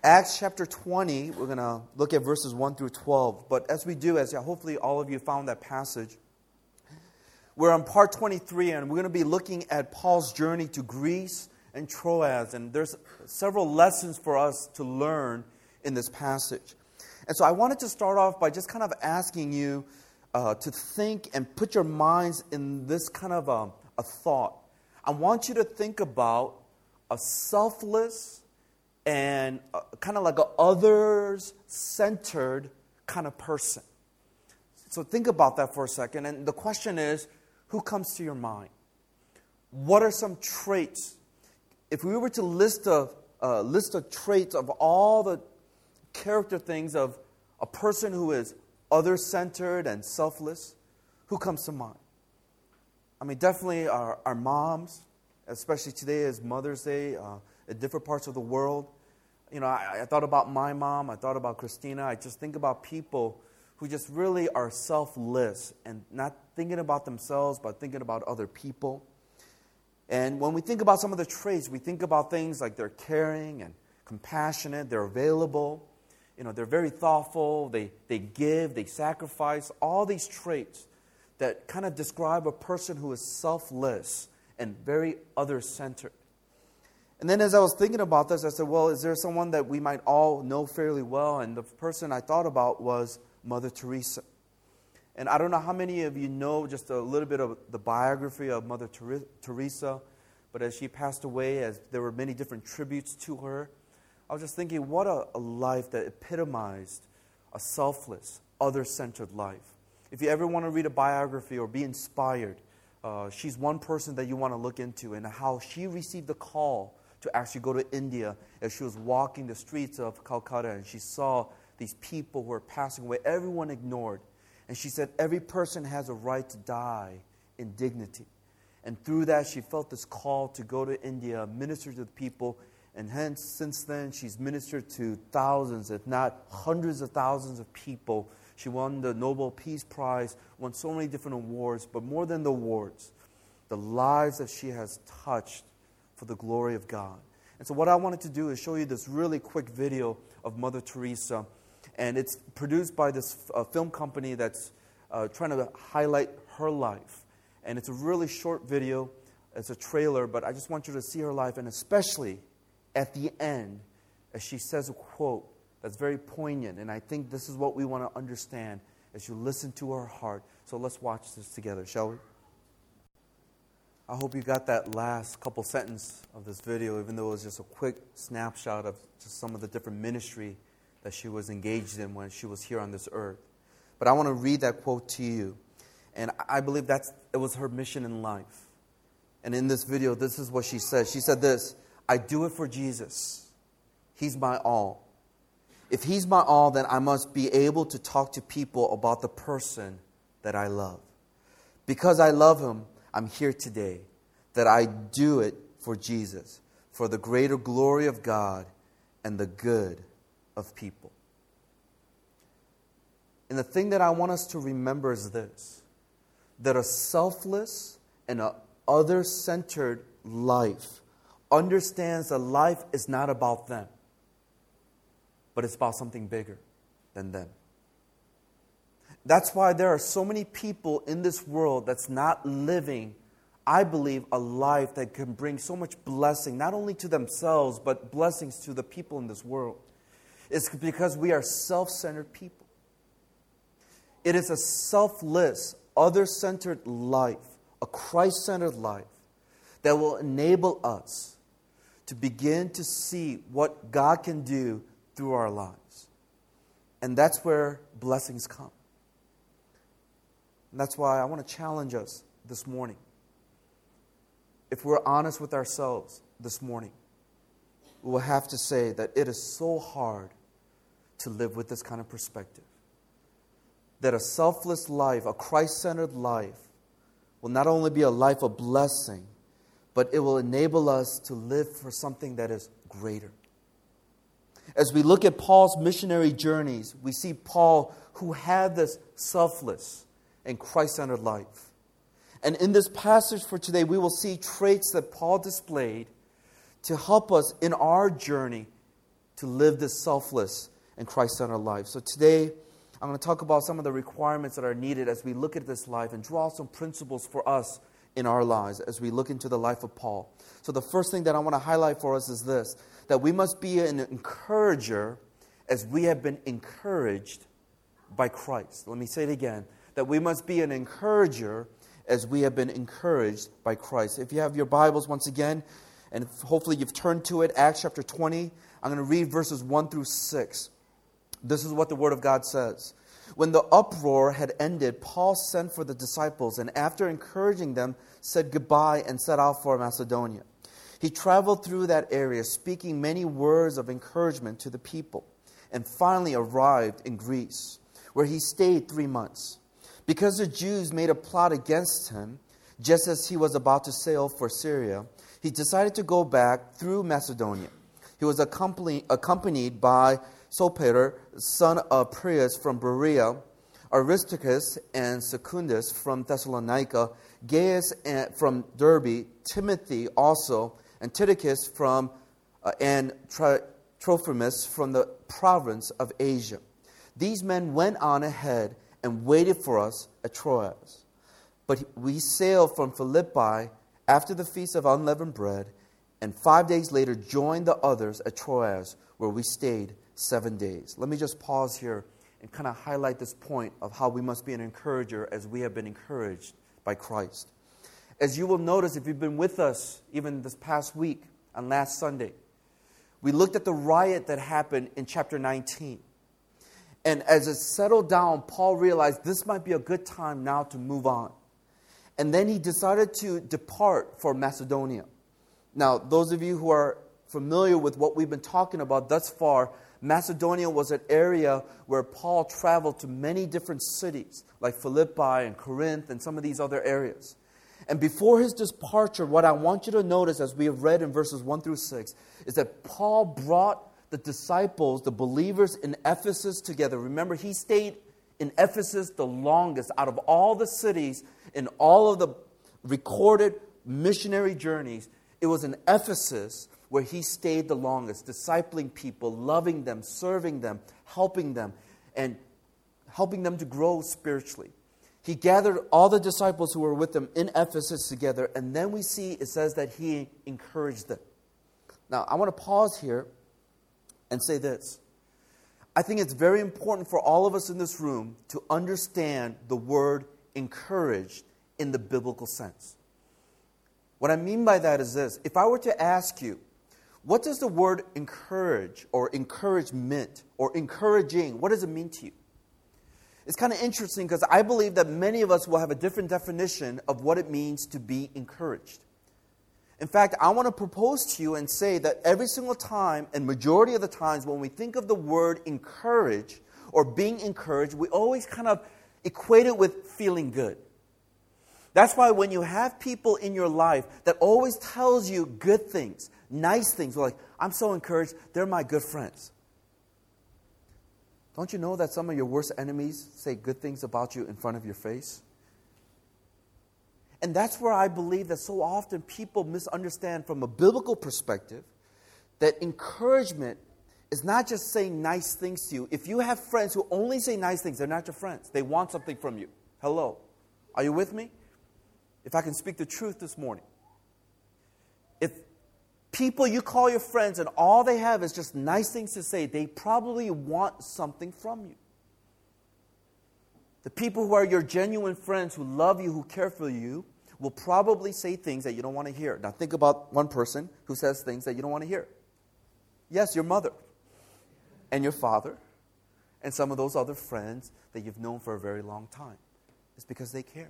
Acts chapter 20, we're going to look at verses 1 through 12. But as we do, as hopefully all of you found that passage, we're on part 23, and we're going to be looking at Paul's journey to Greece and Troas. And there's several lessons for us to learn in this passage. And so I wanted to start off by just kind of asking you to think and put your minds in this kind of a thought. I want you to think about a selfless and kind of like an others-centered kind of person. So think about that for a second. And the question is, who comes to your mind? What are some traits? If we were to list a traits of all the character things of a person who is other-centered and selfless, who comes to mind? I mean, definitely our moms, especially today is Mother's Day at different parts of the world. You know, I thought about my mom. I thought about Christina. I just think about people who just really are selfless and not thinking about themselves, but thinking about other people. And when we think about some of the traits, we think about things like they're caring and compassionate, they're available, you know, they're very thoughtful, they give, they sacrifice, all these traits that kind of describe a person who is selfless and very other-centered. And then as I was thinking about this, I said, well, is there someone that we might all know fairly well? And the person I thought about was Mother Teresa. And I don't know how many of you know just a little bit of the biography of Mother Teresa, but as she passed away, as there were many different tributes to her, I was just thinking, what a life that epitomized a selfless, other-centered life. If you ever want to read a biography or be inspired, she's one person that you want to look into, and how she received the call to actually go to India as she was walking the streets of Calcutta, and she saw these people who were passing away, everyone ignored. And she said, every person has a right to die in dignity. And through that, she felt this call to go to India, minister to the people. And hence, since then, she's ministered to thousands, if not hundreds of thousands of people. She won the Nobel Peace Prize, won so many different awards. But more than the awards, the lives that she has touched for the glory of God. And so what I wanted to do is show you this really quick video of Mother Teresa. And it's produced by this film company that's trying to highlight her life. And it's a really short video. It's a trailer, but I just want you to see her life, and especially at the end, as she says a quote that's very poignant. And I think this is what we want to understand as you listen to her heart. So let's watch this together, shall we? I hope you got that last couple sentences of this video, even though it was just a quick snapshot of just some of the different ministry that she was engaged in when she was here on this earth. But I want to read that quote to you. And I believe it was her mission in life. And in this video, this is what she said. She said this: I do it for Jesus. He's my all. If He's my all, then I must be able to talk to people about the person that I love. Because I love Him, I'm here today. That I do it for Jesus, for the greater glory of God and the good of people. And the thing that I want us to remember is this: that a selfless and an other-centered life understands that life is not about them, but it's about something bigger than them. That's why there are so many people in this world that's not living, I believe, a life that can bring so much blessing, not only to themselves, but blessings to the people in this world. It's because we are self-centered people. It is a selfless, other-centered life, a Christ-centered life, that will enable us to begin to see what God can do through our lives. And that's where blessings come. And that's why I want to challenge us this morning. If we're honest with ourselves this morning, we will have to say that it is so hard to live with this kind of perspective. That a selfless life, a Christ-centered life, will not only be a life of blessing, but it will enable us to live for something that is greater. As we look at Paul's missionary journeys, we see Paul who had this selfless and Christ-centered life. And in this passage for today, we will see traits that Paul displayed to help us in our journey to live this selfless and Christ-centered life. So today, I'm going to talk about some of the requirements that are needed as we look at this life and draw some principles for us in our lives as we look into the life of Paul. So the first thing that I want to highlight for us is this, that we must be an encourager as we have been encouraged by Christ. Let me say it again, that we must be an encourager as we have been encouraged by Christ. If you have your Bibles once again, and hopefully you've turned to it, Acts chapter 20, I'm going to read verses 1 through 6. This is what the Word of God says. When the uproar had ended, Paul sent for the disciples, and after encouraging them, said goodbye and set out for Macedonia. He traveled through that area, speaking many words of encouragement to the people, and finally arrived in Greece, where he stayed 3 months. Because the Jews made a plot against him, just as he was about to sail for Syria, he decided to go back through Macedonia. He was accompanied by Sopater, son of Prius from Berea, Aristarchus and Secundus from Thessalonica, Gaius from Derbe, Timothy also, and Tychicus and Trophimus from the province of Asia. These men went on ahead and waited for us at Troas. But we sailed from Philippi after the Feast of Unleavened Bread, and 5 days later joined the others at Troas, where we stayed 7 days. Let me just pause here and kind of highlight this point of how we must be an encourager as we have been encouraged by Christ. As you will notice, if you've been with us even this past week on last Sunday, we looked at the riot that happened in chapter 19. And as it settled down, Paul realized this might be a good time now to move on. And then he decided to depart for Macedonia. Now, those of you who are familiar with what we've been talking about thus far, Macedonia was an area where Paul traveled to many different cities, like Philippi and Corinth and some of these other areas. And before his departure, what I want you to notice, as we have read in verses 1 through 6, is that Paul brought the disciples, the believers in Ephesus together. Remember, he stayed in Ephesus the longest out of all the cities in all of the recorded missionary journeys. It was in Ephesus where he stayed the longest, discipling people, loving them, serving them, and helping them to grow spiritually. He gathered all the disciples who were with him in Ephesus together, and then we see it says that he encouraged them. Now, I want to pause here and say this. I think it's very important for all of us in this room to understand the word encouraged in the biblical sense. What I mean by that is this. If I were to ask you, what does the word encourage or encouragement or encouraging, what does it mean to you? It's kind of interesting because I believe that many of us will have a different definition of what it means to be encouraged. In fact, I want to propose to you and say that every single time, and majority of the times, when we think of the word encourage or being encouraged, we always kind of equate it with feeling good. That's why when you have people in your life that always tells you good things, nice things, like, I'm so encouraged, they're my good friends. Don't you know that some of your worst enemies say good things about you in front of your face? And that's where I believe that so often people misunderstand from a biblical perspective that encouragement is not just saying nice things to you. If you have friends who only say nice things, they're not your friends. They want something from you. Hello. Are you with me? If I can speak the truth this morning. If people you call your friends and all they have is just nice things to say, they probably want something from you. The people who are your genuine friends, who love you, who care for you, will probably say things that you don't want to hear. Now think about one person who says things that you don't want to hear. Yes, your mother and your father and some of those other friends that you've known for a very long time. It's because they care.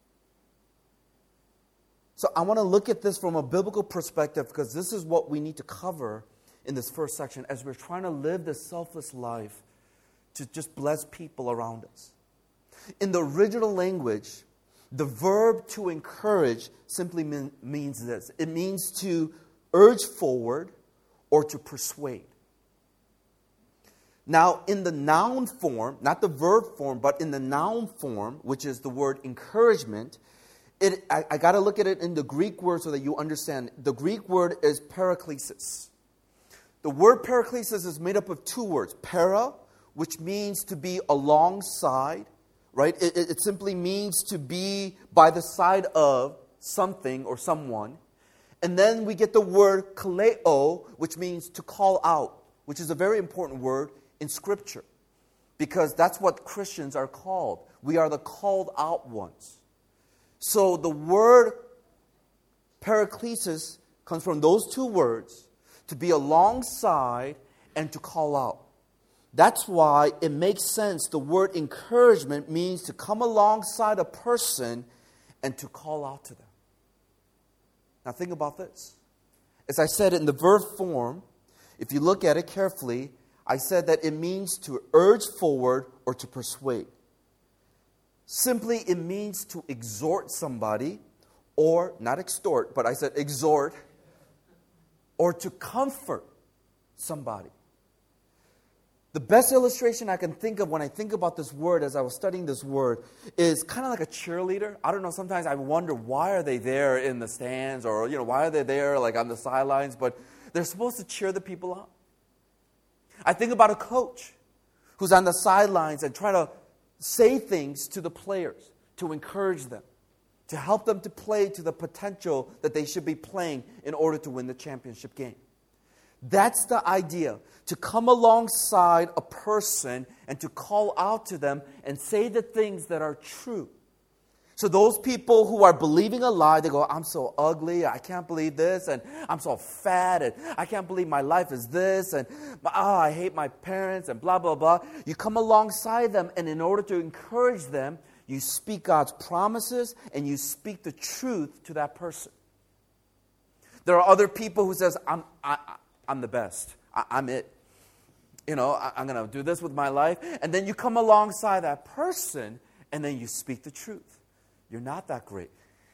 So I want to look at this from a biblical perspective because this is what we need to cover in this first section as we're trying to live this selfless life to just bless people around us. In the original language, the verb to encourage simply means this. It means to urge forward or to persuade. Now, in the noun form, not the verb form, but in the noun form, which is the word encouragement, I got to look at it in the Greek word so that you understand. The Greek word is paraklesis. The word paraklesis is made up of two words. Para, which means to be alongside, right? It simply means to be by the side of something or someone. And then we get the word kaleo, which means to call out, which is a very important word in Scripture. Because that's what Christians are called. We are the called out ones. So the word paraklesis comes from those two words, to be alongside and to call out. That's why it makes sense. The word encouragement means to come alongside a person and to call out to them. Now think about this. As I said in the verb form, if you look at it carefully, I said that it means to urge forward or to persuade. Simply, it means to exhort somebody, or not extort, but I said exhort, or to comfort somebody. The best illustration I can think of when I think about this word as I was studying this word is kind of like a cheerleader. I don't know, sometimes I wonder why are they there in the stands or, why are they there like on the sidelines, but they're supposed to cheer the people up. I think about a coach who's on the sidelines and try to say things to the players to encourage them, to help them to play to the potential that they should be playing in order to win the championship game. That's the idea, to come alongside a person and to call out to them and say the things that are true. So those people who are believing a lie, they go, I'm so ugly, I can't believe this, and I'm so fat, and I can't believe my life is this, and I hate my parents, and blah, blah, blah. You come alongside them, and in order to encourage them, you speak God's promises, and you speak the truth to that person. There are other people who says, I'm the best, I'm it. I'm going to do this with my life. And then you come alongside that person, and then you speak the truth. You're not that great.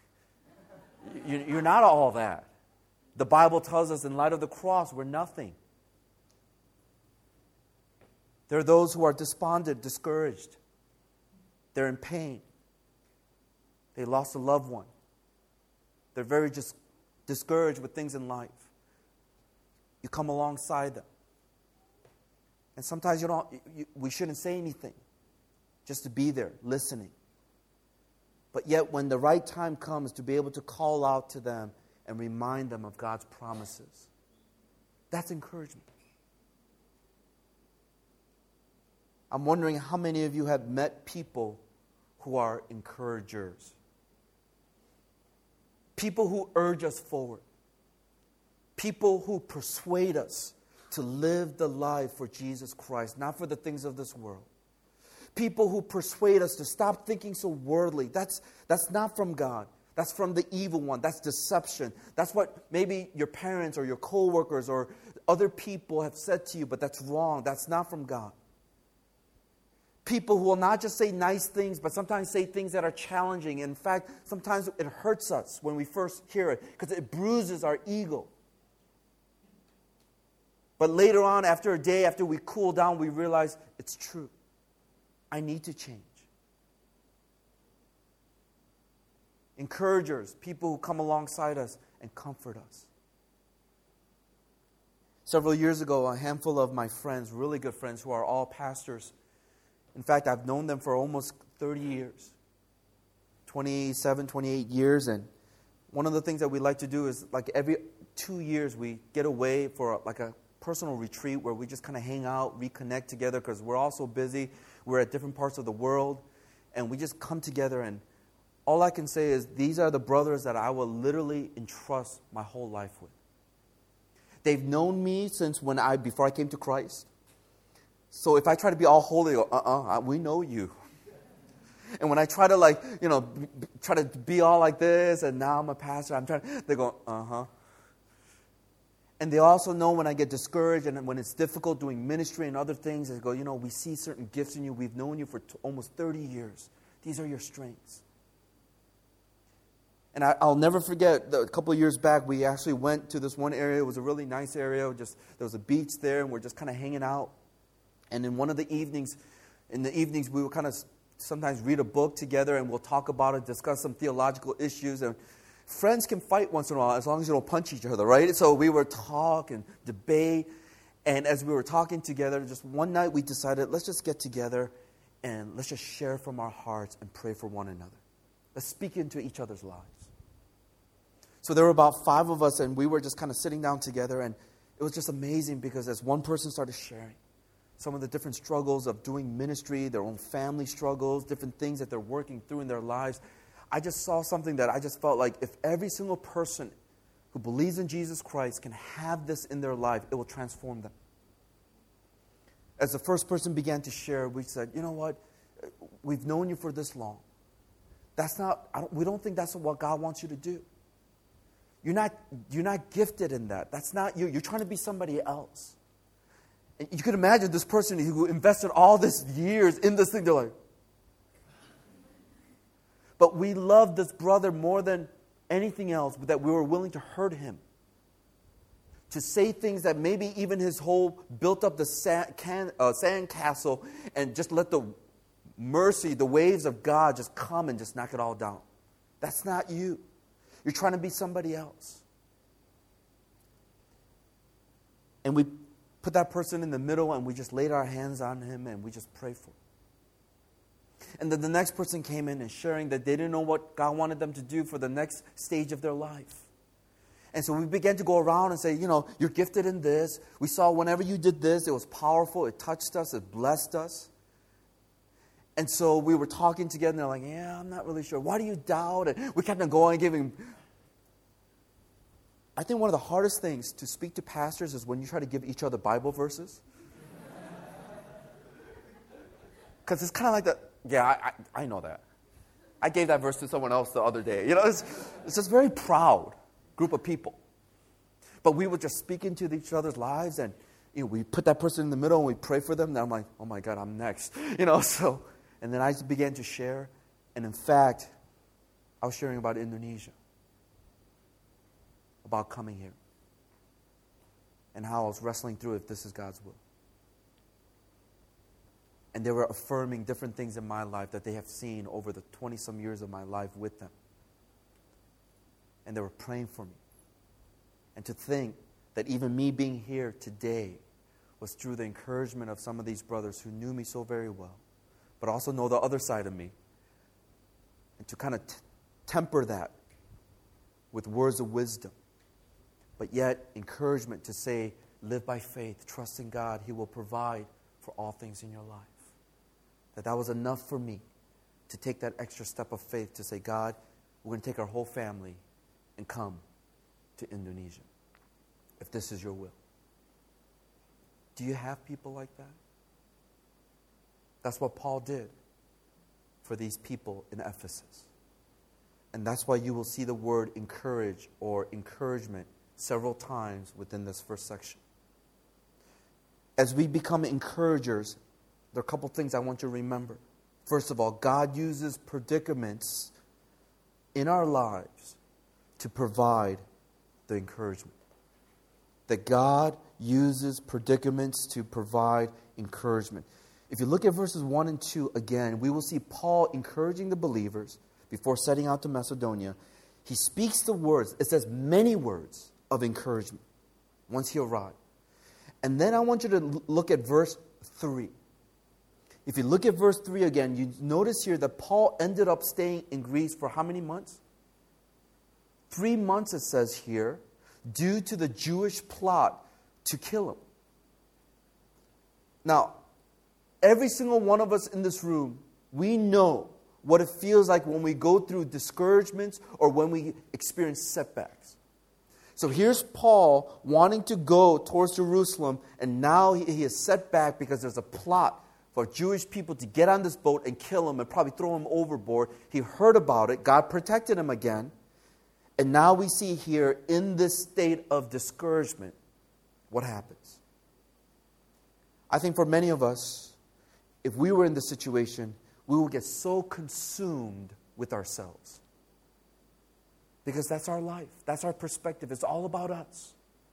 You're not all that. The Bible tells us in light of the cross, we're nothing. There are those who are despondent, discouraged. They're in pain. They lost a loved one. They're very discouraged with things in life. You come alongside them. And sometimes we shouldn't say anything. Just to be there, listening. But yet, when the right time comes, to be able to call out to them and remind them of God's promises. That's encouragement. I'm wondering how many of you have met people who are encouragers. People who urge us forward. People who persuade us to live the life for Jesus Christ, not for the things of this world. People who persuade us to stop thinking so worldly. That's not from God. That's from the evil one. That's deception. That's what maybe your parents or your co-workers or other people have said to you, but that's wrong. That's not from God. People who will not just say nice things, but sometimes say things that are challenging. In fact, sometimes it hurts us when we first hear it because it bruises our ego. But later on, after a day, after we cool down, we realize it's true. I need to change. Encouragers, people who come alongside us and comfort us. Several years ago, a handful of my friends, really good friends who are all pastors. In fact, I've known them for almost 30 years. 27, 28 years. And one of the things that we like to do is like every 2 years we get away for like a personal retreat where we just kind of hang out, reconnect together because we're all so busy. We're at different parts of the world. And we just come together, and all I can say is these are the brothers that I will literally entrust my whole life with. They've known me since before I came to Christ. So if I try to be all holy, they go, we know you. And when I try to try to be all like this, and now I'm a pastor, they go, And they also know when I get discouraged and when it's difficult doing ministry and other things, they go, we see certain gifts in you. We've known you for almost 30 years. These are your strengths. And I'll never forget, a couple of years back, we actually went to this one area. It was a really nice area. There was a beach there, and we're just kind of hanging out. And in one of the evenings, we would kind of sometimes read a book together, and we'll talk about it, discuss some theological issues. And friends can fight once in a while as long as you don't punch each other, right? So we would talk and debate. And as we were talking together, just one night we decided, let's just get together and let's just share from our hearts and pray for one another. Let's speak into each other's lives. So there were about 5 of us, and we were just kind of sitting down together, and it was just amazing because as one person started sharing some of the different struggles of doing ministry, their own family struggles, different things that they're working through in their lives, I just saw something that I just felt like if every single person who believes in Jesus Christ can have this in their life, it will transform them. As the first person began to share, we said, you know what? We've known you for this long. We don't think that's what God wants you to do. You're not gifted in that. That's not you. You're trying to be somebody else. And you can imagine this person who invested all this years in this thing, they're like, but we love this brother more than anything else, that we were willing to hurt him. To say things that maybe even his whole built up the sand castle and just let the mercy, the waves of God just come and just knock it all down. That's not you. You're trying to be somebody else. And we put that person in the middle and we just laid our hands on him and we just prayed for him. And then the next person came in and sharing that they didn't know what God wanted them to do for the next stage of their life. And so we began to go around and say, you're gifted in this. We saw whenever you did this, it was powerful. It touched us. It blessed us. And so we were talking together and they're like, yeah, I'm not really sure. Why do you doubt? And we kept on going, giving. I think one of the hardest things to speak to pastors is when you try to give each other Bible verses. Because it's kind of like that. Yeah, I know that. I gave that verse to someone else the other day. It's just very proud group of people. But we would just speak into each other's lives and we put that person in the middle and we pray for them. And I'm like, oh my God, I'm next. And then I just began to share. And in fact, I was sharing about Indonesia. About coming here. And how I was wrestling through if this is God's will. And they were affirming different things in my life that they have seen over the 20-some years of my life with them. And they were praying for me. And to think that even me being here today was through the encouragement of some of these brothers who knew me so very well, but also know the other side of me. And to kind of temper that with words of wisdom, but yet encouragement to say, live by faith, trust in God. He will provide for all things in your life. That was enough for me to take that extra step of faith to say, God, we're going to take our whole family and come to Indonesia, if this is your will. Do you have people like that? That's what Paul did for these people in Ephesus. And that's why you will see the word encourage or encouragement several times within this first section. As we become encouragers, there are a couple things I want you to remember. First of all, God uses predicaments in our lives to provide the encouragement. That God uses predicaments to provide encouragement. If you look at verses 1 and 2 again, we will see Paul encouraging the believers before setting out to Macedonia. He speaks the words, it says many words of encouragement once he arrived. And then I want you to look at verse 3. If you look at verse 3 again, you notice here that Paul ended up staying in Greece for how many months? 3 months, it says here, due to the Jewish plot to kill him. Now, every single one of us in this room, we know what it feels like when we go through discouragements or when we experience setbacks. So here's Paul wanting to go towards Jerusalem, and now he is set back because there's a plot for Jewish people to get on this boat and kill him and probably throw him overboard. He heard about it. God protected him again. And now we see here, in this state of discouragement, what happens. I think for many of us, if we were in this situation, we will get so consumed with ourselves. Because that's our life. That's our perspective. It's all about us.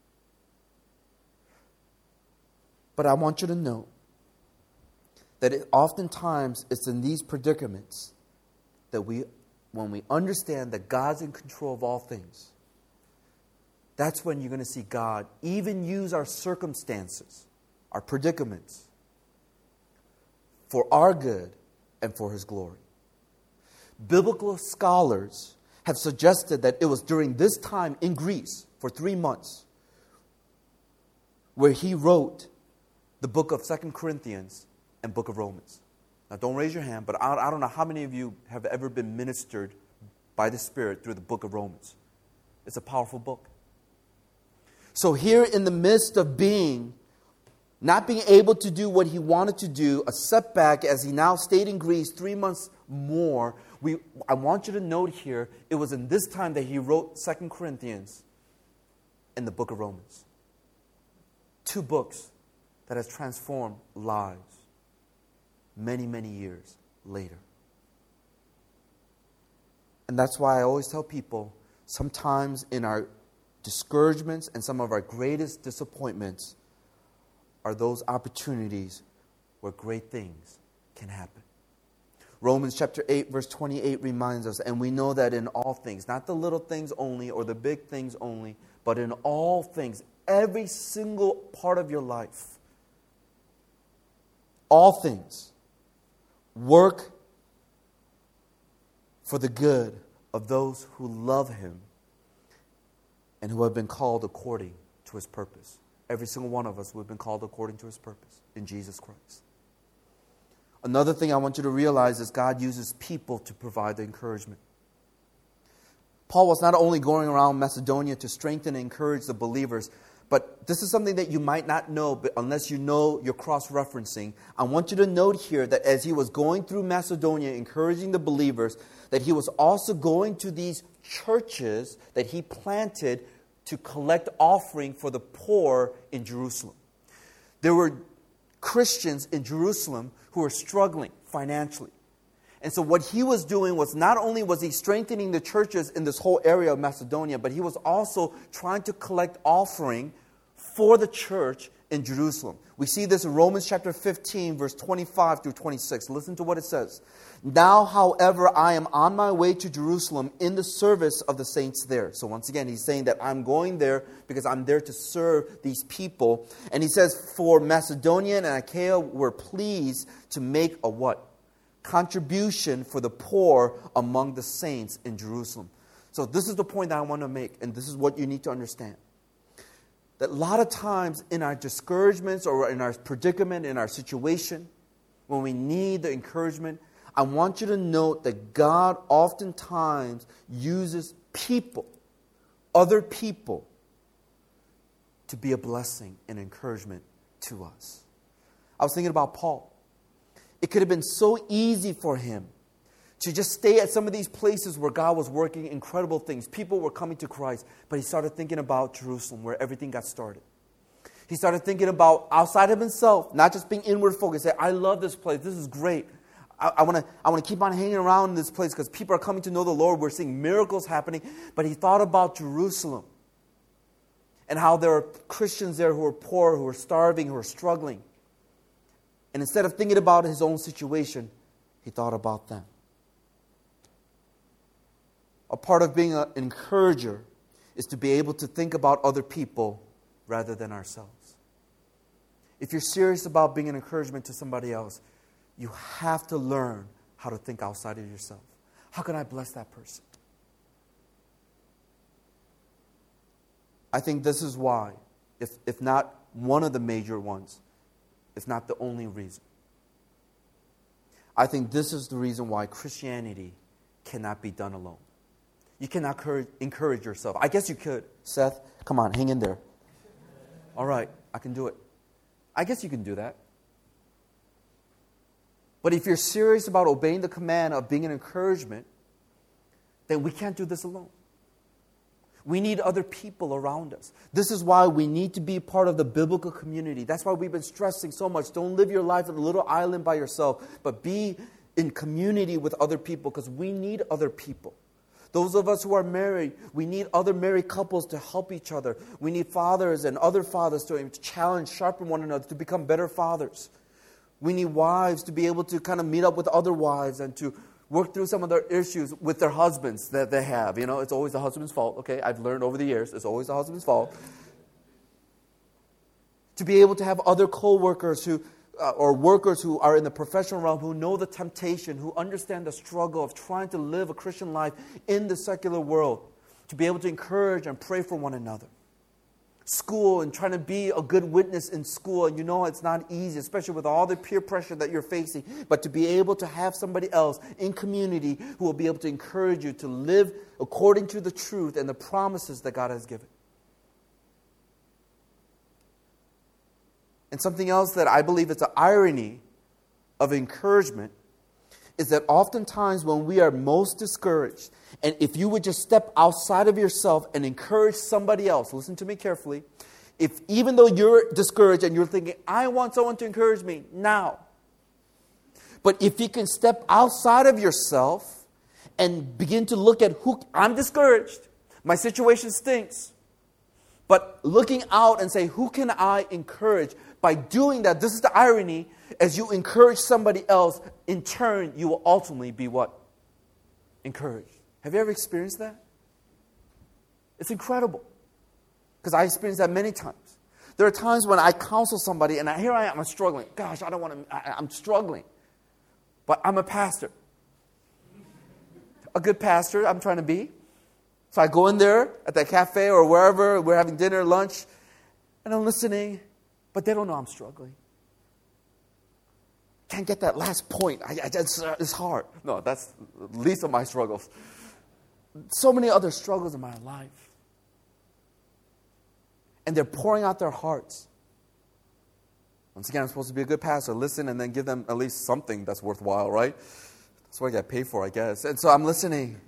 But I want you to know that oftentimes it's in these predicaments that when we understand that God's in control of all things, that's when you're going to see God even use our circumstances, our predicaments, for our good and for His glory. Biblical scholars have suggested that it was during this time in Greece for 3 months where he wrote the book of 2 Corinthians and book of Romans. Now, don't raise your hand, but I don't know how many of you have ever been ministered by the Spirit through the book of Romans. It's a powerful book. So here in the midst of not being able to do what he wanted to do, a setback as he now stayed in Greece 3 months more, I want you to note here, it was in this time that he wrote 2 Corinthians and the book of Romans. 2 books that has transformed lives many, many years later. And that's why I always tell people, sometimes in our discouragements and some of our greatest disappointments are those opportunities where great things can happen. Romans chapter 8, verse 28 reminds us, and we know that in all things, not the little things only or the big things only, but in all things, every single part of your life, all things work for the good of those who love Him and who have been called according to His purpose. Every single one of us who have been called according to His purpose in Jesus Christ. Another thing I want you to realize is God uses people to provide the encouragement. Paul was not only going around Macedonia to strengthen and encourage the believers, but this is something that you might not know, but unless you know your cross-referencing. I want you to note here that as he was going through Macedonia, encouraging the believers, that he was also going to these churches that he planted to collect offering for the poor in Jerusalem. There were Christians in Jerusalem who were struggling financially. And so what he was doing was not only was he strengthening the churches in this whole area of Macedonia, but he was also trying to collect offering for the church in Jerusalem. We see this in Romans chapter 15, verse 25 through 26. Listen to what it says. Now, however, I am on my way to Jerusalem in the service of the saints there. So once again, he's saying that I'm going there because I'm there to serve these people. And he says, for Macedonia and Achaia were pleased to make a what? Contribution for the poor among the saints in Jerusalem. So this is the point that I want to make, and this is what you need to understand. That a lot of times in our discouragements or in our predicament, in our situation, when we need the encouragement, I want you to note that God oftentimes uses people, other people, to be a blessing and encouragement to us. I was thinking about Paul. It could have been so easy for him to just stay at some of these places where God was working incredible things. People were coming to Christ, but he started thinking about Jerusalem, where everything got started. He started thinking about outside of himself, not just being inward focused. Say, I love this place. This is great. I want to keep on hanging around in this place because people are coming to know the Lord. We're seeing miracles happening. But he thought about Jerusalem and how there are Christians there who are poor, who are starving, who are struggling. And instead of thinking about his own situation, he thought about them. A part of being an encourager is to be able to think about other people rather than ourselves. If you're serious about being an encouragement to somebody else, you have to learn how to think outside of yourself. How can I bless that person? I think this is why, if not one of the major ones, if not the only reason. I think this is the reason why Christianity cannot be done alone. You cannot encourage yourself. I guess you could. Seth, come on, hang in there. All right, I can do it. I guess you can do that. But if you're serious about obeying the command of being an encouragement, then we can't do this alone. We need other people around us. This is why we need to be part of the biblical community. That's why we've been stressing so much. Don't live your life in a little island by yourself, but be in community with other people because we need other people. Those of us who are married, we need other married couples to help each other. We need fathers and other fathers to challenge, sharpen one another, to become better fathers. We need wives to be able to kind of meet up with other wives and to work through some of their issues with their husbands that they have. You know, it's always the husband's fault. Okay, I've learned over the years, it's always the husband's fault. To be able to have other co-workers who, or workers who are in the professional realm who know the temptation, who understand the struggle of trying to live a Christian life in the secular world. To be able to encourage and pray for one another. School and trying to be a good witness in school. And you know it's not easy, especially with all the peer pressure that you're facing. But to be able to have somebody else in community who will be able to encourage you to live according to the truth and the promises that God has given. And something else that I believe is the irony of encouragement is that oftentimes when we are most discouraged, and if you would just step outside of yourself and encourage somebody else, listen to me carefully, if even though you're discouraged and you're thinking, I want someone to encourage me now, but if you can step outside of yourself and begin to look at I'm discouraged, my situation stinks, but looking out and say, who can I encourage? By doing that, this is the irony, as you encourage somebody else, in turn, you will ultimately be what? Encouraged. Have you ever experienced that? It's incredible. Because I experienced that many times. There are times when I counsel somebody, and here I am, I'm struggling. Gosh, I'm struggling. But I'm a pastor. A good pastor, I'm trying to be. So I go in there at that cafe or wherever, we're having dinner, lunch, and I'm listening, but they don't know I'm struggling. Can't get that last point. It's hard. No, that's the least of my struggles. So many other struggles in my life. And they're pouring out their hearts. Once again, I'm supposed to be a good pastor. Listen and then give them at least something that's worthwhile, right? That's what I get paid for, I guess. And so I'm listening.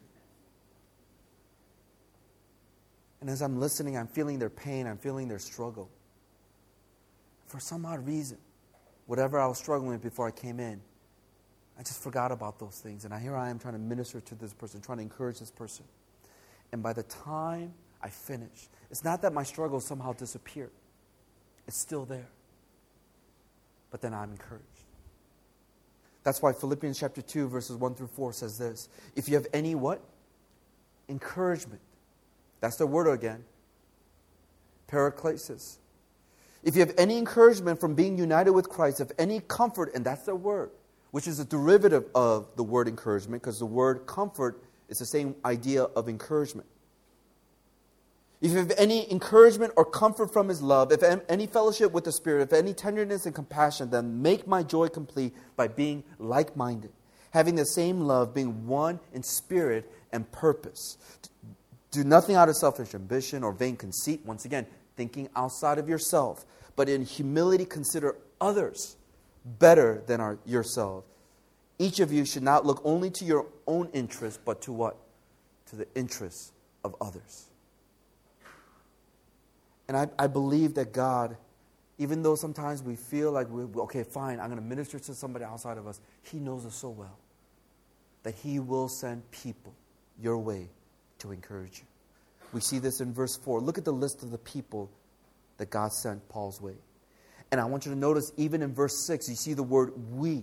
And as I'm listening, I'm feeling their pain. I'm feeling their struggle. For some odd reason, whatever I was struggling with before I came in, I just forgot about those things. And here I am trying to minister to this person, trying to encourage this person. And by the time I finish, it's not that my struggle somehow disappeared. It's still there. But then I'm encouraged. That's why Philippians chapter 2, verses 1 through 4 says this. If you have any what? Encouragement. That's the word again. Paraklesis. If you have any encouragement from being united with Christ, if any comfort, and that's the word, which is a derivative of the word encouragement, because the word comfort is the same idea of encouragement. If you have any encouragement or comfort from His love, if any fellowship with the Spirit, if any tenderness and compassion, then make my joy complete by being like-minded, having the same love, being one in spirit and purpose. Do nothing out of selfish ambition or vain conceit. Once again, thinking outside of yourself, but in humility consider others better than yourself. Each of you should not look only to your own interests, but to what? To the interests of others. And I believe that God, even though sometimes we feel like, okay, fine, I'm going to minister to somebody outside of us, He knows us so well that He will send people your way to encourage you. We see this in verse 4. Look at the list of the people that God sent Paul's way. And I want you to notice, even in verse 6, you see the word we.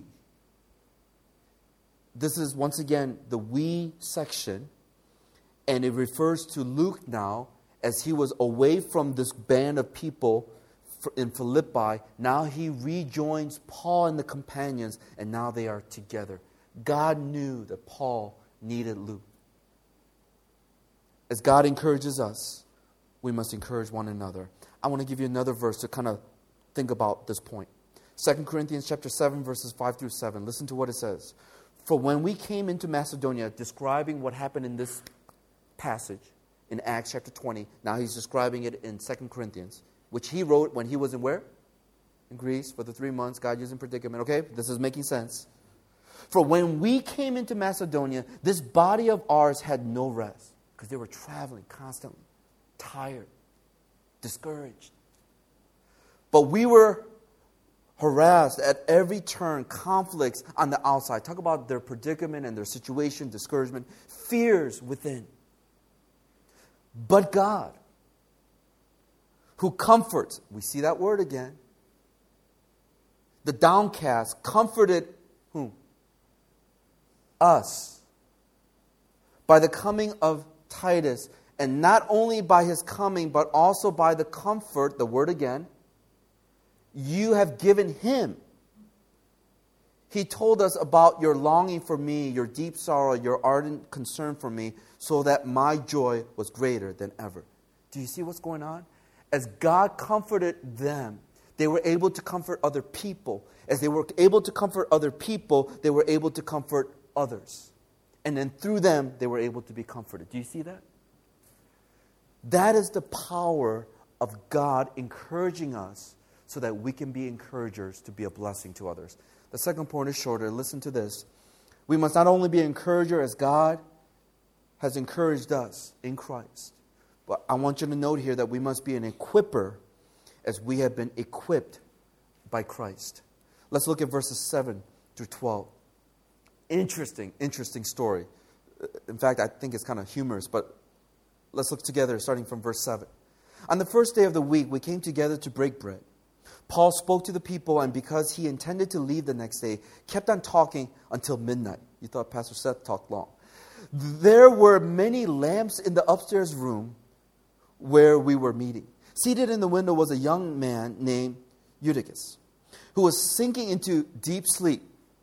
This is, once again, the we section. And it refers to Luke now, as he was away from this band of people in Philippi. Now he rejoins Paul and the companions, and now they are together. God knew that Paul needed Luke. As God encourages us, we must encourage one another. I want to give you another verse to kind of think about this point. 2 Corinthians chapter 7, verses 5 through 7. Listen to what it says. For when we came into Macedonia, describing what happened in this passage in Acts chapter 20, now he's describing it in 2 Corinthians, which he wrote when he was in where? In Greece for the 3 months, God using predicament. Okay, this is making sense. For when we came into Macedonia, this body of ours had no rest. Because they were traveling constantly, tired, discouraged. But we were harassed at every turn, conflicts on the outside. Talk about their predicament and their situation, discouragement, fears within. But God, who comforts, we see that word again, the downcast, comforted whom? us by the coming of Titus, and not only by his coming, but also by the comfort, the word again, you have given him. He told us about your longing for me, your deep sorrow, your ardent concern for me, so that my joy was greater than ever. Do you see what's going on? As God comforted them, they were able to comfort other people. As they were able to comfort other people, they were able to comfort others. And then through them, they were able to be comforted. Do you see that? That is the power of God encouraging us so that we can be encouragers to be a blessing to others. The second point is shorter. Listen to this. We must not only be an encourager as God has encouraged us in Christ, but I want you to note here that we must be an equipper as we have been equipped by Christ. Let's look at verses 7 through 12. Interesting story. In fact, I think it's kind of humorous, but let's look together starting from verse 7. On the first day of the week, we came together to break bread. Paul spoke to the people, and because he intended to leave the next day, kept on talking until midnight. You thought Pastor Seth talked long. There were many lamps in the upstairs room where we were meeting. Seated in the window was a young man named Eutychus, who was sinking into deep sleep.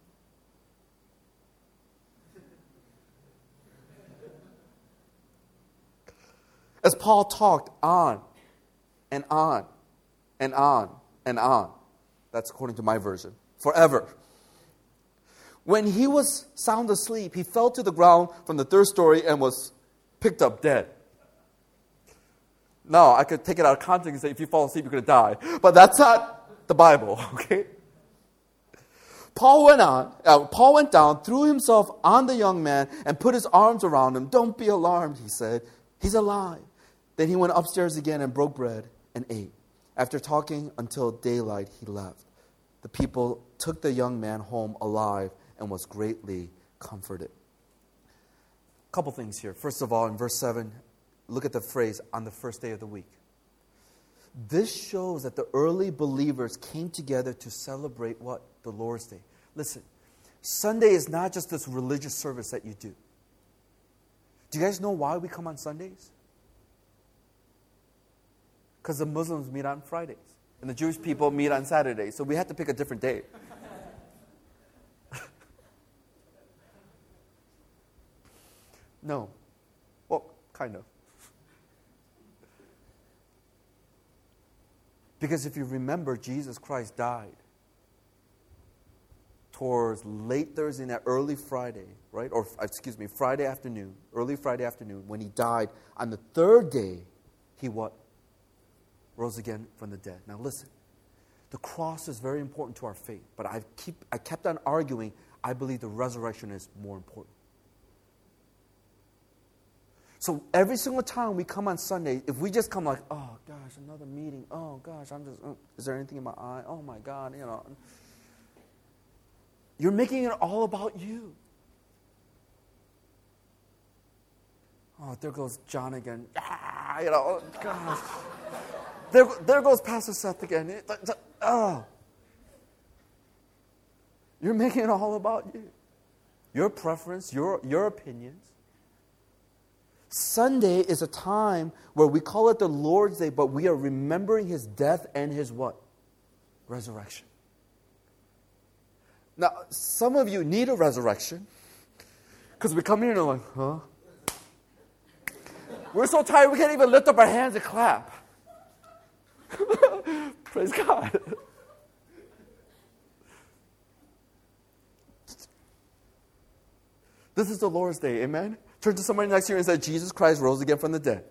As Paul talked on and on and on and on. That's according to my version. Forever. When he was sound asleep, he fell to the ground from the third story and was picked up dead. Now, I could take it out of context and say, if you fall asleep, you're going to die. But that's not the Bible, okay? Paul went down, threw himself on the young man, and put his arms around him. Don't be alarmed, he said. He's alive. Then he went upstairs again and broke bread and ate. After talking until daylight, he left. The people took the young man home alive and was greatly comforted. A couple things here. First of all, in verse 7, look at the phrase, on the first day of the week. This shows that the early believers came together to celebrate what? The Lord's Day. Listen, Sunday is not just this religious service that you do. Do you guys know why we come on Sundays? Because the Muslims meet on Fridays. And the Jewish people meet on Saturdays. So we had to pick a different day. No. Well, kind of. Because if you remember, Jesus Christ died towards late Thursday night, early Friday, right? Or, Friday afternoon, early Friday afternoon. When he died, on the third day, he what? Rose again from the dead. Now listen, the cross is very important to our faith, but I kept on arguing, I believe the resurrection is more important. So every single time we come on Sunday, if we just come like, oh gosh, another meeting, oh gosh, is there anything in my eye? Oh my God, you're making it all about you. Oh, there goes John again. Gosh. There goes Pastor Seth again. You're making it all about you. Your preference, your opinions. Sunday is a time where we call it the Lord's Day, but we are remembering His death and His what? Resurrection. Now, some of you need a resurrection because we come here and we're like, huh? We're so tired we can't even lift up our hands and clap. Praise God. This is the Lord's Day, amen? Turn to somebody next to you and say, Jesus Christ rose again from the dead.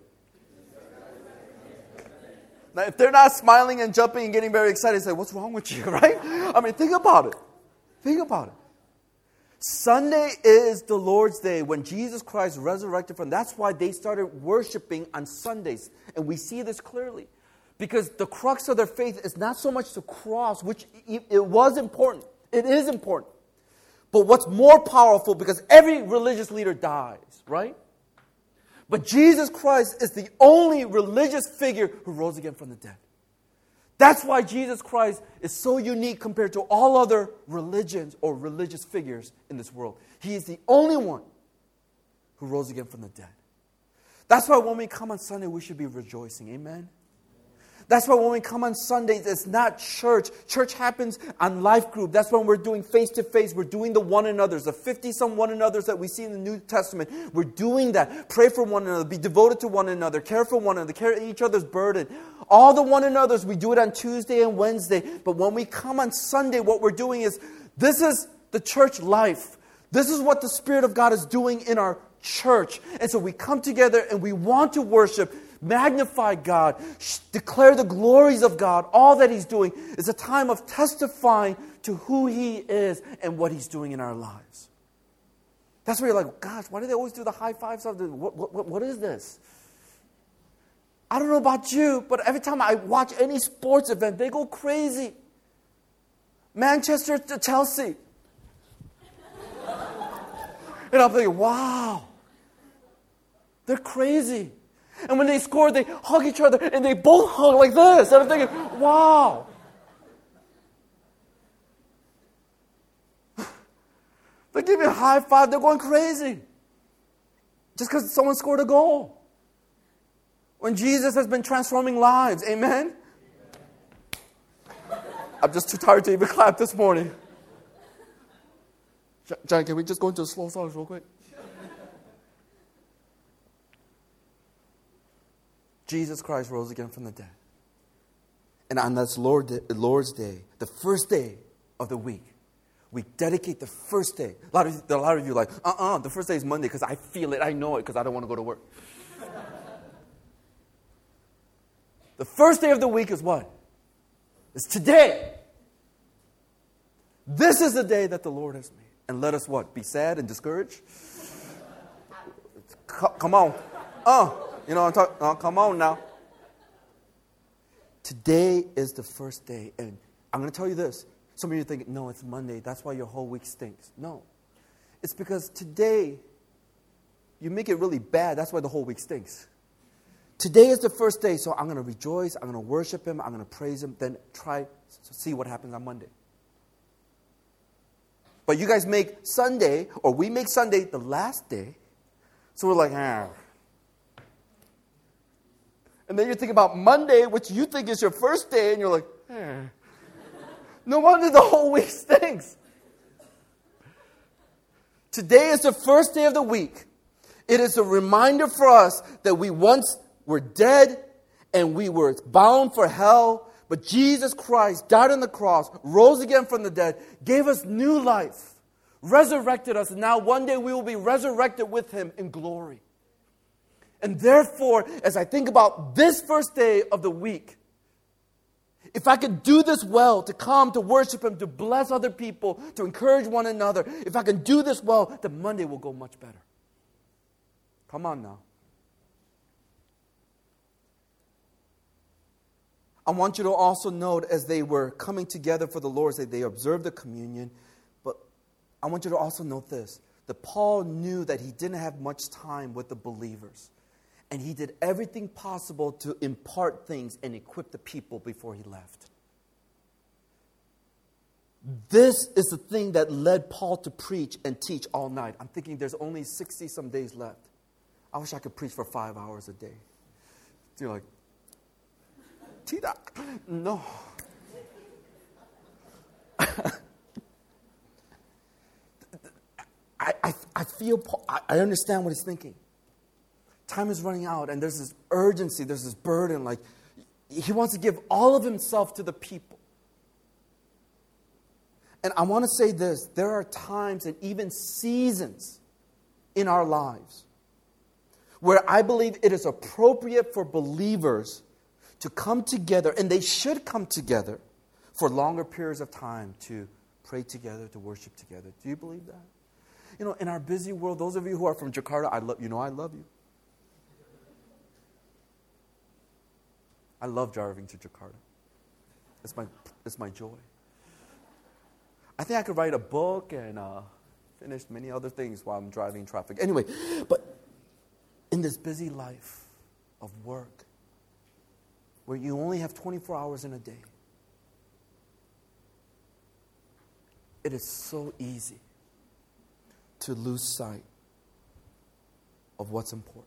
Now, if they're not smiling and jumping and getting very excited, say, what's wrong with you, right? I mean, think about it. Think about it. Sunday is the Lord's Day when Jesus Christ resurrected from. That's why they started worshiping on Sundays. And we see this clearly. Because the crux of their faith is not so much the cross, which it was important. It is important. But what's more powerful, because every religious leader dies, right? But Jesus Christ is the only religious figure who rose again from the dead. That's why Jesus Christ is so unique compared to all other religions or religious figures in this world. He is the only one who rose again from the dead. That's why when we come on Sunday, we should be rejoicing. Amen? That's why when we come on Sundays, it's not church. Church happens on life group. That's when we're doing face-to-face. We're doing the one another's, the 50-some one another's that we see in the New Testament. We're doing that. Pray for one another. Be devoted to one another. Care for one another. Carry each other's burden. All the one another's, we do it on Tuesday and Wednesday. But when we come on Sunday, what we're doing is, this is the church life. This is what the Spirit of God is doing in our church. And so we come together and we want to worship, magnify God, declare the glories of God. All that He's doing is a time of testifying to who He is and what He's doing in our lives. That's where you're like, gosh, why do they always do the high fives? What is this? I don't know about you, but every time I watch any sports event, they go crazy. Manchester to Chelsea. And I'm thinking, wow, they're crazy. And when they score, they hug each other, and they both hug like this. And I'm thinking, wow. They give me a high five, they're going crazy. Just because someone scored a goal. When Jesus has been transforming lives, amen? I'm just too tired to even clap this morning. John, can we just go into a slow songs real quick? Jesus Christ rose again from the dead. And on this Lord's Day, the first day of the week, we dedicate the first day. A lot of you are like, the first day is Monday because I feel it, I know it because I don't want to go to work. The first day of the week is what? It's today. This is the day that the Lord has made. And let us what? Be sad and discouraged? Come on. You know what I'm talking? Come on now. Today is the first day. And I'm going to tell you this. Some of you think, no, it's Monday. That's why your whole week stinks. No. It's because today, you make it really bad. That's why the whole week stinks. Today is the first day, so I'm going to rejoice. I'm going to worship Him. I'm going to praise Him. Then try to see what happens on Monday. But you guys make Sunday, or we make Sunday the last day. So we're like, And then you think about Monday, which you think is your first day, and you're like, No wonder the whole week stinks. Today is the first day of the week. It is a reminder for us that we once were dead and we were bound for hell. But Jesus Christ died on the cross, rose again from the dead, gave us new life, resurrected us. And now one day we will be resurrected with Him in glory. And therefore, as I think about this first day of the week, if I could do this well, to come, to worship Him, to bless other people, to encourage one another, if I can do this well, then Monday will go much better. Come on now. I want you to also note, as they were coming together for the Lord's Day, they observed the communion. But I want you to also note this, that Paul knew that he didn't have much time with the believers. And he did everything possible to impart things and equip the people before he left. This is the thing that led Paul to preach and teach all night. I'm thinking there's only 60-some days left. I wish I could preach for 5 hours a day. So you're like, T-Doc, no. I feel Paul, I understand what he's thinking. Time is running out, and there's this urgency, there's this burden. Like, he wants to give all of himself to the people. And I want to say this, there are times and even seasons in our lives where I believe it is appropriate for believers to come together, and they should come together for longer periods of time to pray together, to worship together. Do you believe that? You know, in our busy world, those of you who are from Jakarta, I love you. I love driving to Jakarta. It's my joy. I think I could write a book and finish many other things while I'm driving traffic. Anyway, but in this busy life of work, where you only have 24 hours in a day. It is so easy to lose sight of what's important.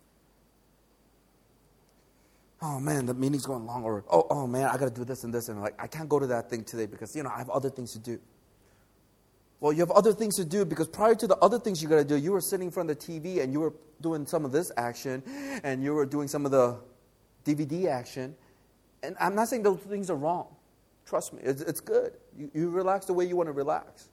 Oh man, the meeting's going long, or oh man, I got to do this and this, and like I can't go to that thing today because I have other things to do. Well, you have other things to do because prior to the other things you got to do, you were sitting in front of the TV and you were doing some of this action, and you were doing some of the DVD action. And I'm not saying those things are wrong. Trust me, it's good. You relax the way you want to relax.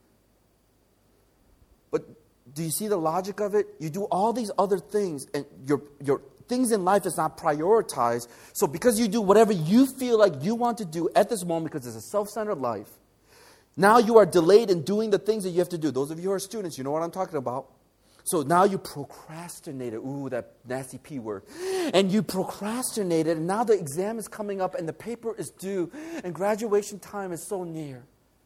But do you see the logic of it? You do all these other things, and your things in life is not prioritized. So because you do whatever you feel like you want to do at this moment, because it's a self-centered life, now you are delayed in doing the things that you have to do. Those of you who are students, you know what I'm talking about. So now you procrastinated. Ooh, that nasty P word. And you procrastinated, and now the exam is coming up, and the paper is due, and graduation time is so near.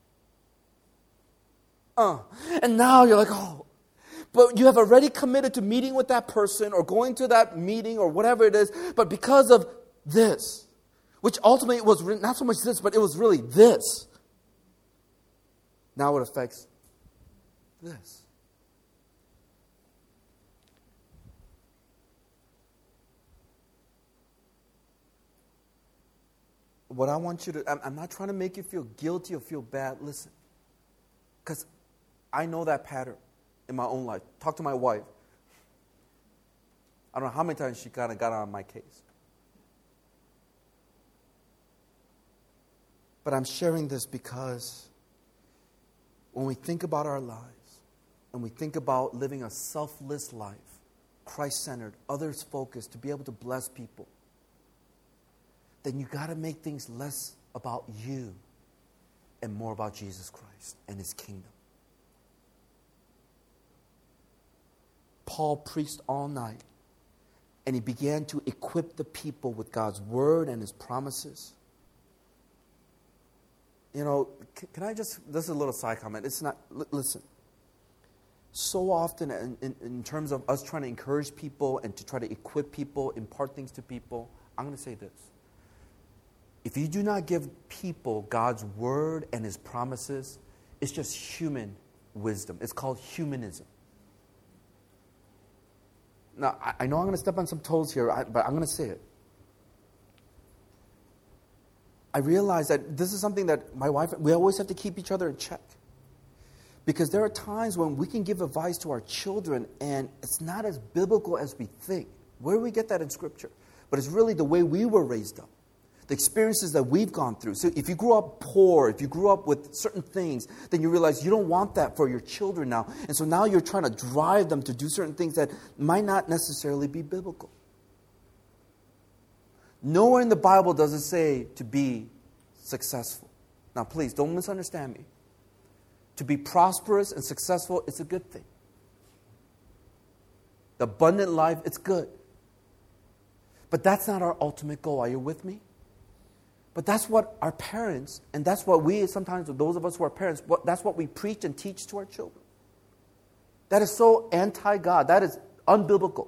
And now you're like, but you have already committed to meeting with that person or going to that meeting or whatever it is, but because of this, which ultimately was not so much this, but it was really this. Now it affects this. What I want you to, I'm not trying to make you feel guilty or feel bad. Listen, because I know that pattern in my own life. Talk to my wife. I don't know how many times she kind of got on my case. But I'm sharing this because when we think about our lives and we think about living a selfless life, Christ-centered, others-focused, to be able to bless people, then you got to make things less about you and more about Jesus Christ and His kingdom. Paul preached all night, and he began to equip the people with God's word and His promises. Can I just, this is a little side comment. It's not, listen. So often in terms of us trying to encourage people and to try to equip people, impart things to people, I'm going to say this. If you do not give people God's word and His promises, it's just human wisdom. It's called humanism. Now, I know I'm going to step on some toes here, but I'm going to say it. I realize that this is something that my wife, we always have to keep each other in check. Because there are times when we can give advice to our children and it's not as biblical as we think. Where do we get that in Scripture? But it's really the way we were raised up. The experiences that we've gone through. So if you grew up poor, if you grew up with certain things, then you realize you don't want that for your children now. And so now you're trying to drive them to do certain things that might not necessarily be biblical. Nowhere in the Bible does it say to be successful. Now please, don't misunderstand me. To be prosperous and successful, it's a good thing. The abundant life, it's good. But that's not our ultimate goal. Are you with me? But that's what our parents, and that's what we, sometimes those of us who are parents, that's what we preach and teach to our children. That is so anti-God. That is unbiblical.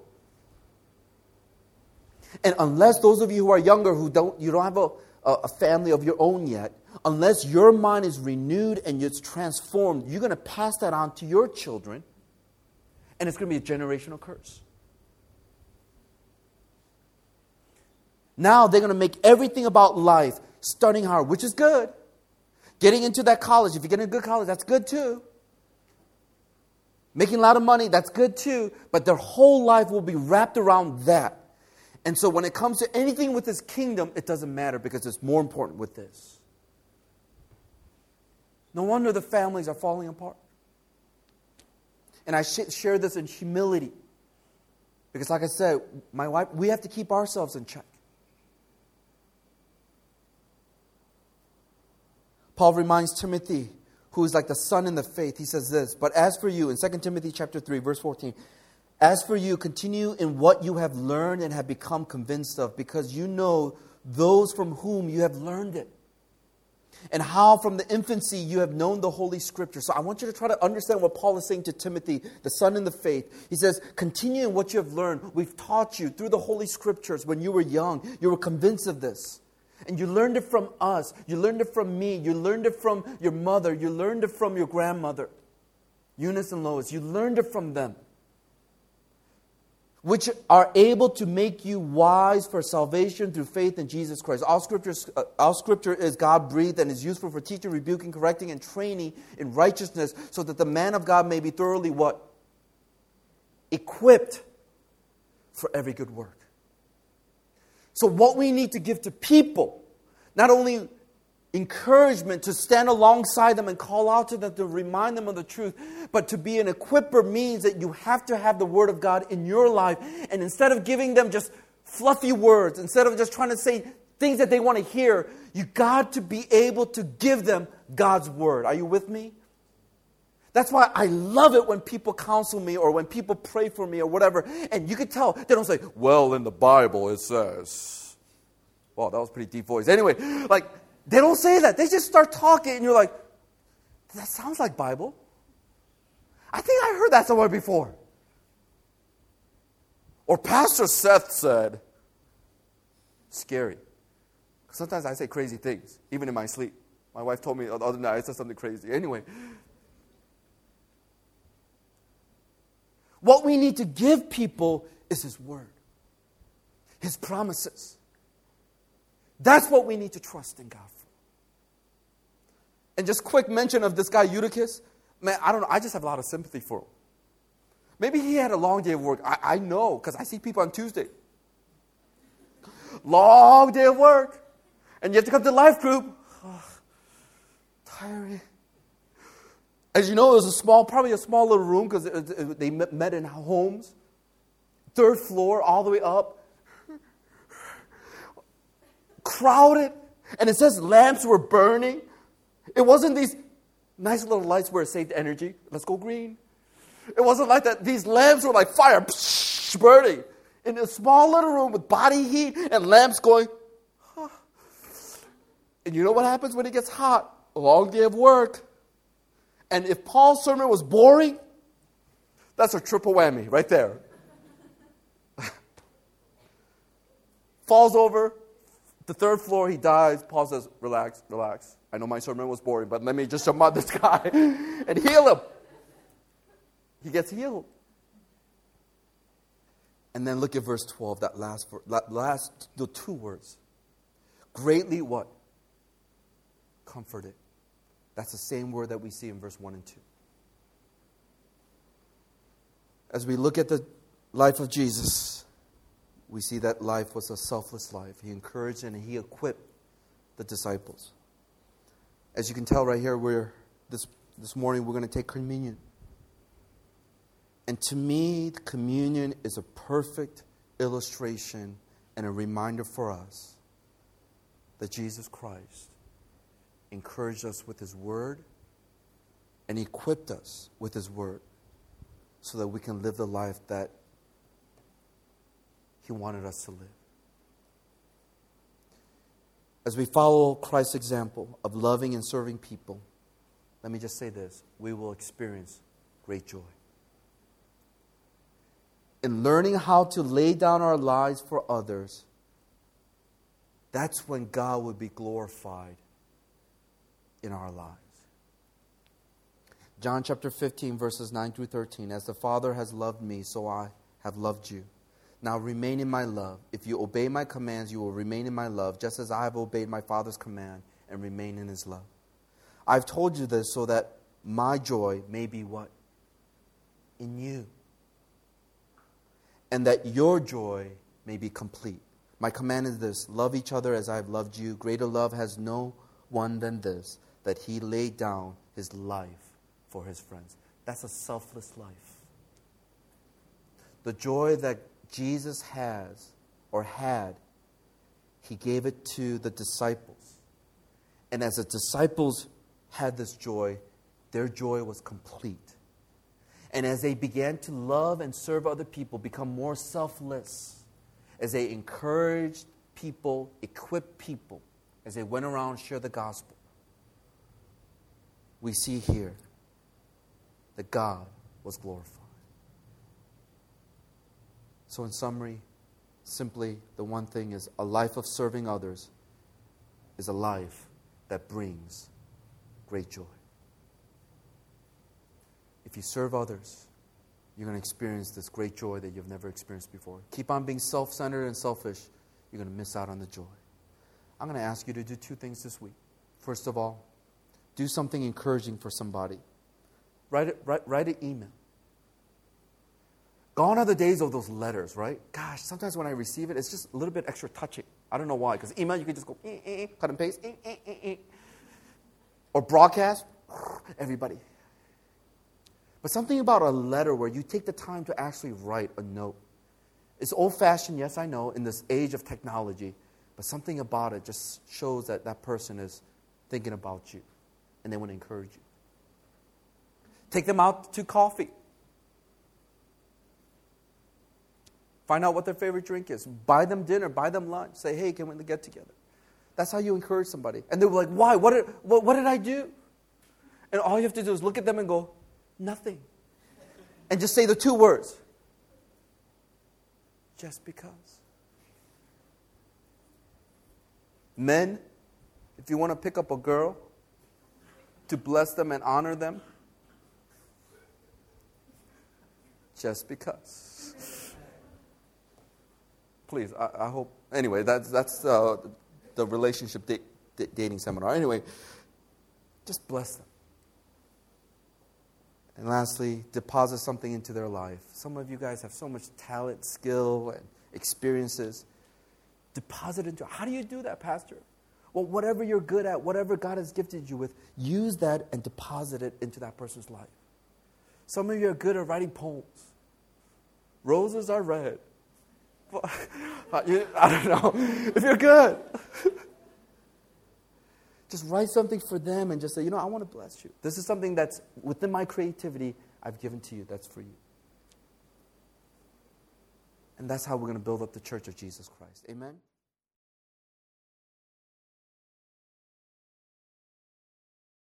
And unless those of you who are younger, you don't have a family of your own yet, unless your mind is renewed and it's transformed, you're going to pass that on to your children, and it's going to be a generational curse. Now they're going to make everything about life studying hard, which is good. Getting into that college, if you get in a good college, that's good too. Making a lot of money, that's good too. But their whole life will be wrapped around that. And so when it comes to anything with this kingdom, it doesn't matter because it's more important with this. No wonder the families are falling apart. And I share this in humility. Because like I said, my wife, we have to keep ourselves in check. Paul reminds Timothy, who is like the son in the faith, he says this, but as for you, in 2 Timothy chapter 3, verse 14, as for you, continue in what you have learned and have become convinced of, because you know those from whom you have learned it. And how from the infancy you have known the Holy Scripture. So I want you to try to understand what Paul is saying to Timothy, the son in the faith. He says, continue in what you have learned. We've taught you through the Holy Scriptures when you were young. You were convinced of this. And you learned it from us. You learned it from me. You learned it from your mother. You learned it from your grandmother, Eunice and Lois. You learned it from them, which are able to make you wise for salvation through faith in Jesus Christ. All Scripture is God-breathed and is useful for teaching, rebuking, correcting, and training in righteousness, so that the man of God may be thoroughly what? Equipped for every good work. So what we need to give to people, not only encouragement to stand alongside them and call out to them to remind them of the truth, but to be an equipper means that you have to have the Word of God in your life. And instead of giving them just fluffy words, instead of just trying to say things that they want to hear, you got to be able to give them God's Word. Are you with me? That's why I love it when people counsel me or when people pray for me or whatever. And you can tell, they don't say, well, in the Bible it says. Well, that was a pretty deep voice. Anyway, like, they don't say that. They just start talking and you're like, that sounds like Bible. I think I heard that somewhere before. Or Pastor Seth said, scary. Sometimes I say crazy things, even in my sleep. My wife told me the other night I said something crazy. Anyway. What we need to give people is His Word. His promises. That's what we need to trust in God for. And just quick mention of this guy Eutychus. Man, I don't know. I just have a lot of sympathy for him. Maybe he had a long day of work. I know, because I see people on Tuesday. Long day of work. And you have to come to life group. Oh, tiring. As you know, it was probably a small little room because they met in homes. 3rd floor, all the way up. Crowded. And it says lamps were burning. It wasn't these nice little lights where it saved energy. Let's go green. It wasn't like that. These lamps were like fire burning in a small little room with body heat and lamps going. Huh. And you know what happens when it gets hot? A long day of work. And if Paul's sermon was boring, that's a triple whammy right there. Falls over, the 3rd floor, he dies. Paul says, relax, relax. I know my sermon was boring, but let me just jump on this guy and heal him. He gets healed. And then look at verse 12, that last the 2 words. Greatly what? Comforted. That's the same word that we see in verse 1 and 2. As we look at the life of Jesus, we see that life was a selfless life. He encouraged and He equipped the disciples. As you can tell right here, this morning we're going to take communion. And to me, communion is a perfect illustration and a reminder for us that Jesus Christ encouraged us with His Word and equipped us with His Word so that we can live the life that He wanted us to live. As we follow Christ's example of loving and serving people, let me just say this, we will experience great joy. In learning how to lay down our lives for others, that's when God will be glorified in our lives. John chapter 15, verses 9 through 13. As the Father has loved me, so I have loved you. Now remain in my love. If you obey my commands, you will remain in my love, just as I have obeyed my Father's command and remain in His love. I've told you this so that my joy may be what? In you. And that your joy may be complete. My command is this, love each other as I have loved you. Greater love has no one than this, that He laid down His life for His friends. That's a selfless life. The joy that Jesus has or had, He gave it to the disciples. And as the disciples had this joy, their joy was complete. And as they began to love and serve other people, become more selfless, as they encouraged people, equipped people, as they went around and shared the gospel, we see here that God was glorified. So in summary, simply the one thing is a life of serving others is a life that brings great joy. If you serve others, you're going to experience this great joy that you've never experienced before. Keep on being self-centered and selfish, you're going to miss out on the joy. I'm going to ask you to do two things this week. First of all, do something encouraging for somebody. Write an email. Gone are the days of those letters, right? Gosh, sometimes when I receive it, it's just a little bit extra touching. I don't know why, because email, you can just go, cut and paste, or broadcast, everybody. But something about a letter where you take the time to actually write a note. It's old-fashioned, yes, I know, in this age of technology, but something about it just shows that that person is thinking about you, and they want to encourage you. Take them out to coffee. Find out what their favorite drink is. Buy them dinner. Buy them lunch. Say, hey, can we get together? That's how you encourage somebody. And they'll be like, why? What did I do? And all you have to do is look at them and go, nothing. And just say the two words. Just because. Men, if you want to pick up a girl to bless them and honor them, just because. Please, I hope. Anyway, that's the relationship dating seminar. Anyway, just bless them. And lastly, deposit something into their life. Some of you guys have so much talent, skill, and experiences. Deposit into. How do you do that, Pastor? Well, whatever you're good at, whatever God has gifted you with, use that and deposit it into that person's life. Some of you are good at writing poems. Roses are red. I don't know. If you're good, just write something for them and just say, I want to bless you. This is something that's within my creativity I've given to you. That's for you. And that's how we're going to build up the church of Jesus Christ. Amen?